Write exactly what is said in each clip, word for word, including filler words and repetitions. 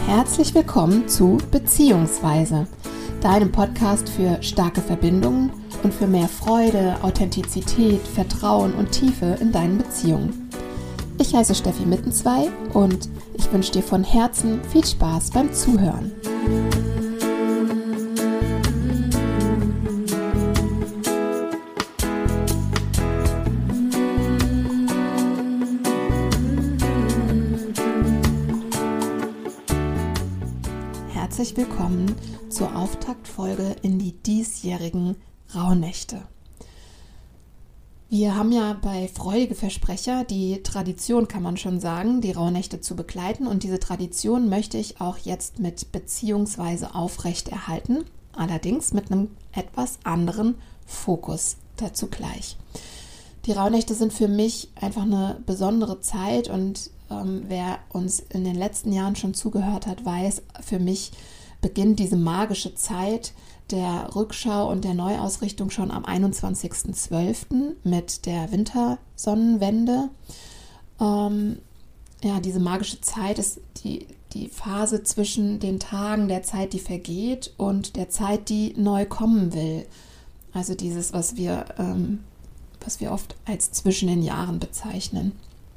Herzlich willkommen zu Beziehungsweise, deinem Podcast für starke Verbindungen und für mehr Freude, Authentizität, Vertrauen und Tiefe in deinen Beziehungen. Ich heiße Steffi Mittenzwei und ich wünsche dir von Herzen viel Spaß beim Zuhören. Herzlich willkommen zur Auftaktfolge in die diesjährigen Rauhnächte. Wir haben ja bei Freudige Versprecher die Tradition, kann man schon sagen, die Rauhnächte zu begleiten, und diese Tradition möchte ich auch jetzt mit Beziehungsweise aufrechterhalten, allerdings mit einem etwas anderen Fokus dazu gleich. Die Rauhnächte sind für mich einfach eine besondere Zeit und ähm, wer uns in den letzten Jahren schon zugehört hat, weiß, für mich beginnt diese magische Zeit der Rückschau und der Neuausrichtung schon am einundzwanzigsten zwölften mit der Wintersonnenwende. Ähm, ja, diese magische Zeit ist die, die Phase zwischen den Tagen der Zeit, die vergeht, und der Zeit, die neu kommen will. Also dieses, was wir, ähm, was wir oft als zwischen den Jahren bezeichnen.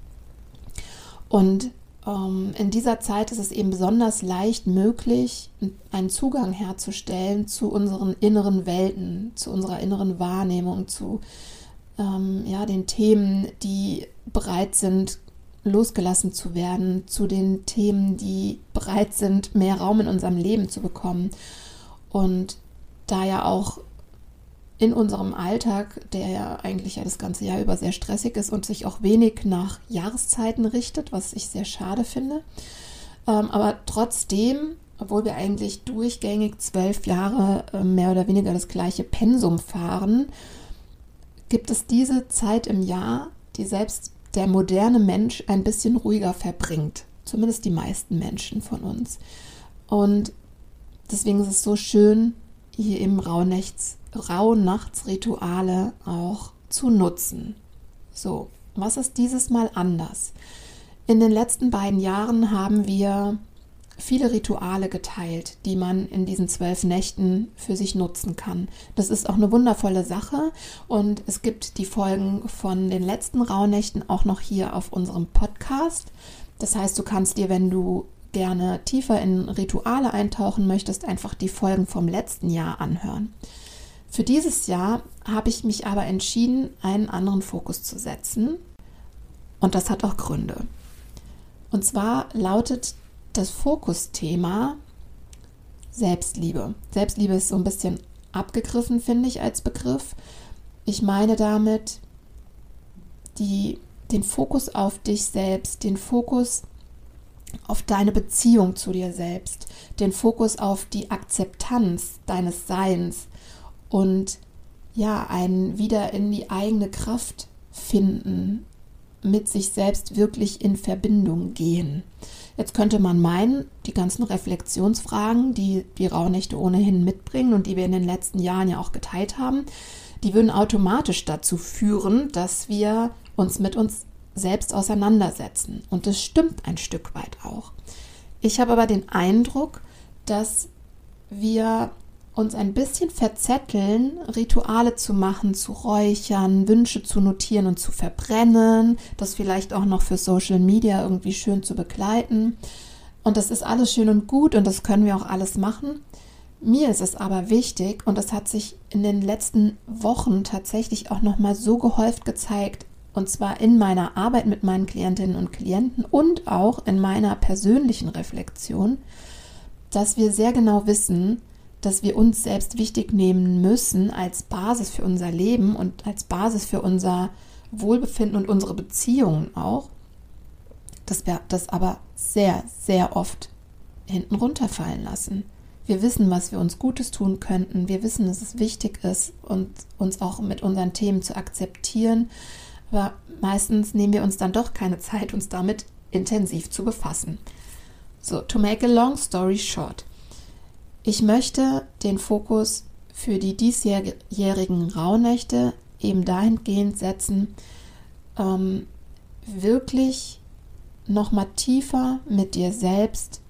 Und ähm, in dieser Zeit ist es eben besonders leicht möglich, einen Zugang herzustellen zu unseren inneren Welten, zu unserer inneren Wahrnehmung, zu ähm, ja, den Themen, die bereit sind, losgelassen zu werden, zu den Themen, die bereit sind, mehr Raum in unserem Leben zu bekommen. Und da ja auch in unserem Alltag, der ja eigentlich ja das ganze Jahr über sehr stressig ist und sich auch wenig nach Jahreszeiten richtet, was ich sehr schade finde. Ähm, aber trotzdem, obwohl wir eigentlich durchgängig zwölf Jahre äh, mehr oder weniger das gleiche Pensum fahren, gibt es diese Zeit im Jahr, die selbst der moderne Mensch ein bisschen ruhiger verbringt. Zumindest die meisten Menschen von uns. Und deswegen ist es so schön, hier im Rauhnachts Rauhnachtsrituale auch zu nutzen. So, was ist dieses Mal anders? In den letzten beiden Jahren haben wir viele Rituale geteilt, die man in diesen zwölf Nächten für sich nutzen kann. Das ist auch eine wundervolle Sache, und es gibt die Folgen von den letzten Rauhnächten auch noch hier auf unserem Podcast. Das heißt, du kannst dir, wenn du gerne tiefer in Rituale eintauchen möchtest, einfach die Folgen vom letzten Jahr anhören. Für dieses Jahr habe ich mich aber entschieden, einen anderen Fokus zu setzen, und das hat auch Gründe. Und zwar lautet das Fokusthema Selbstliebe. Selbstliebe ist so ein bisschen abgegriffen, finde ich, als Begriff. Ich meine damit die, den Fokus auf dich selbst, den Fokus auf deine Beziehung zu dir selbst, den Fokus auf die Akzeptanz deines Seins und ja, ein wieder in die eigene Kraft finden, mit sich selbst wirklich in Verbindung gehen. Jetzt könnte man meinen, die ganzen Reflexionsfragen, die die Rauhnächte ohnehin mitbringen und die wir in den letzten Jahren ja auch geteilt haben, die würden automatisch dazu führen, dass wir uns mit uns selbst auseinandersetzen. Und das stimmt ein Stück weit auch. Ich habe aber den Eindruck, dass wir uns ein bisschen verzetteln, Rituale zu machen, zu räuchern, Wünsche zu notieren und zu verbrennen, das vielleicht auch noch für Social Media irgendwie schön zu begleiten. Und das ist alles schön und gut, und das können wir auch alles machen. Mir ist es aber wichtig, und das hat sich in den letzten Wochen tatsächlich auch nochmal so gehäuft gezeigt, und zwar in meiner Arbeit mit meinen Klientinnen und Klienten und auch in meiner persönlichen Reflexion, dass wir sehr genau wissen, dass wir uns selbst wichtig nehmen müssen als Basis für unser Leben und als Basis für unser Wohlbefinden und unsere Beziehungen auch, dass wir das aber sehr, sehr oft hinten runterfallen lassen. Wir wissen, was wir uns Gutes tun könnten. Wir wissen, dass es wichtig ist, und uns auch mit unseren Themen zu akzeptieren. Aber meistens nehmen wir uns dann doch keine Zeit, uns damit intensiv zu befassen. So, to make a long story short. Ich möchte den Fokus für die diesjährigen Rauhnächte eben dahingehend setzen, ähm, wirklich nochmal tiefer mit dir selbst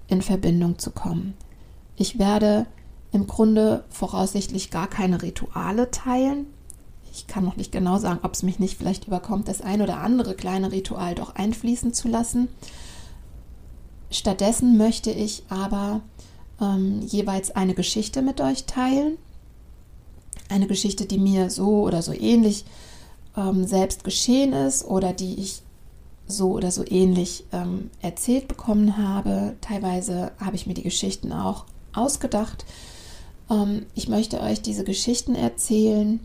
in Verbindung zu kommen. Ich werde im Grunde voraussichtlich gar keine Rituale teilen. Ich kann noch nicht genau sagen, ob es mich nicht vielleicht überkommt, das ein oder andere kleine Ritual doch einfließen zu lassen. Stattdessen möchte ich aber ähm, jeweils eine Geschichte mit euch teilen. Eine Geschichte, die mir so oder so ähnlich ähm, selbst geschehen ist oder die ich so oder so ähnlich ähm, erzählt bekommen habe. Teilweise habe ich mir die Geschichten auch ausgedacht. Ähm, ich möchte euch diese Geschichten erzählen,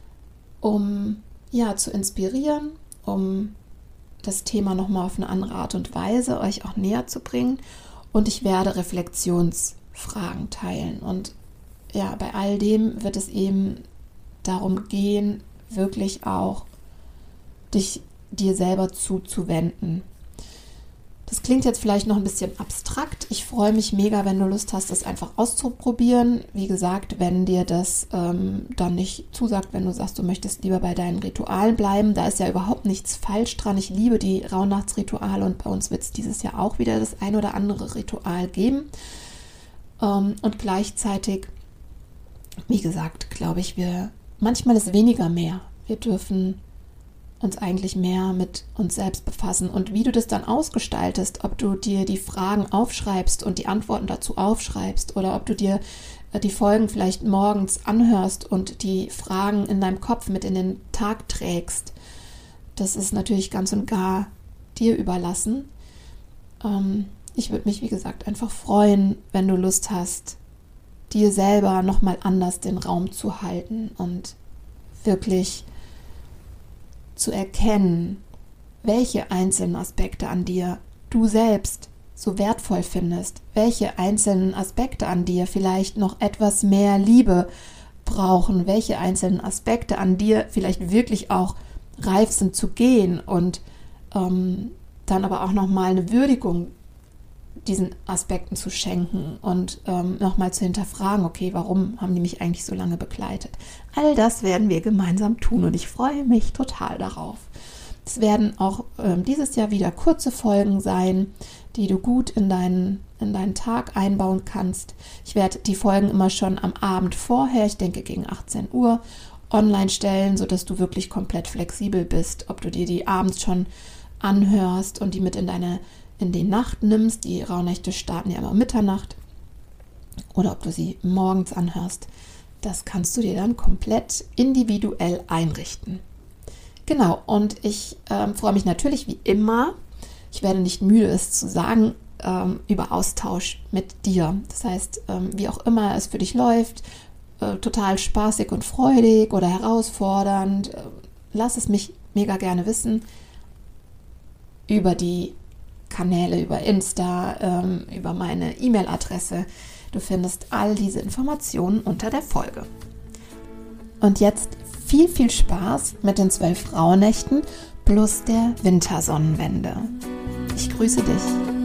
um ja zu inspirieren, um das Thema nochmal auf eine andere Art und Weise euch auch näher zu bringen. Und ich werde Reflexionsfragen teilen. Und ja, bei all dem wird es eben darum gehen, wirklich auch dich dir selber zuzuwenden. Das klingt jetzt vielleicht noch ein bisschen abstrakt. Ich freue mich mega, wenn du Lust hast, das einfach auszuprobieren. Wie gesagt, wenn dir das ähm, dann nicht zusagt, wenn du sagst, du möchtest lieber bei deinen Ritualen bleiben, da ist ja überhaupt nichts falsch dran. Ich liebe die Rauhnachtsrituale und bei uns wird es dieses Jahr auch wieder das ein oder andere Ritual geben. Ähm, und gleichzeitig, wie gesagt, glaube ich, wir manchmal ist weniger mehr. Wir dürfen uns eigentlich mehr mit uns selbst befassen. Und wie du das dann ausgestaltest, ob du dir die Fragen aufschreibst und die Antworten dazu aufschreibst oder ob du dir die Folgen vielleicht morgens anhörst und die Fragen in deinem Kopf mit in den Tag trägst, das ist natürlich ganz und gar dir überlassen. Ähm, ich würde mich, wie gesagt, einfach freuen, wenn du Lust hast, dir selber nochmal anders den Raum zu halten und wirklich zu erkennen, welche einzelnen Aspekte an dir du selbst so wertvoll findest, welche einzelnen Aspekte an dir vielleicht noch etwas mehr Liebe brauchen, welche einzelnen Aspekte an dir vielleicht wirklich auch reif sind zu gehen und ähm, dann aber auch nochmal eine Würdigung diesen Aspekten zu schenken und ähm, nochmal zu hinterfragen, okay, warum haben die mich eigentlich so lange begleitet? All das werden wir gemeinsam tun und ich freue mich total darauf. Es werden auch ähm, dieses Jahr wieder kurze Folgen sein, die du gut in deinen, in deinen Tag einbauen kannst. Ich werde die Folgen immer schon am Abend vorher, ich denke gegen achtzehn Uhr, online stellen, sodass du wirklich komplett flexibel bist, ob du dir die abends schon anhörst und die mit in deine in die Nacht nimmst. Die Rauhnächte starten ja immer um Mitternacht. Oder ob du sie morgens anhörst. Das kannst du dir dann komplett individuell einrichten. Genau, und ich ähm, freue mich natürlich wie immer, ich werde nicht müde, es zu sagen, ähm, über Austausch mit dir. Das heißt, ähm, wie auch immer es für dich läuft, äh, total spaßig und freudig oder herausfordernd, äh, lass es mich mega gerne wissen über die Kanäle, über Insta, ähm, über meine E-Mail-Adresse. Du findest all diese Informationen unter der Folge. Und jetzt viel, viel Spaß mit den zwölf Rauhnächten plus der Wintersonnenwende. Ich grüße dich.